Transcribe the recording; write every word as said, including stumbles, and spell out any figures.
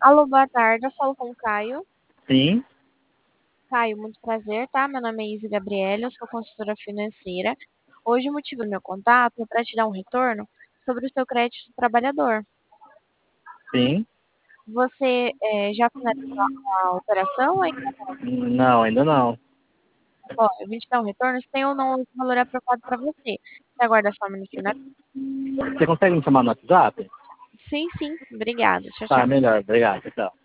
Alô, boa tarde. Eu falo com o Caio. Sim, Caio, muito prazer, tá? Meu nome é Isa Gabriela, eu sou consultora financeira. Hoje o motivo do meu contato é para te dar um retorno sobre o seu crédito trabalhador. sim. Você eh, já finalizou a operação? Ainda não? Não, ainda não. Ó, eu vim te dar um retorno, se tem ou não esse valor aprovado para você. Você aguarda só um minutinho, né? Você consegue me chamar no WhatsApp? Sim, sim. Obrigada. Tchau, Tá, tchau. melhor. Obrigado. Tchau.